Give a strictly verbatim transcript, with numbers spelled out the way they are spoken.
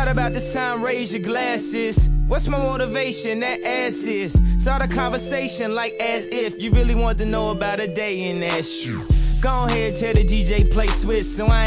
Right about this time, raise your glasses. What's my motivation? That ass is. Start a conversation like as if you really want to know about a day in that shit. Go ahead, tell the D J play Swiss so I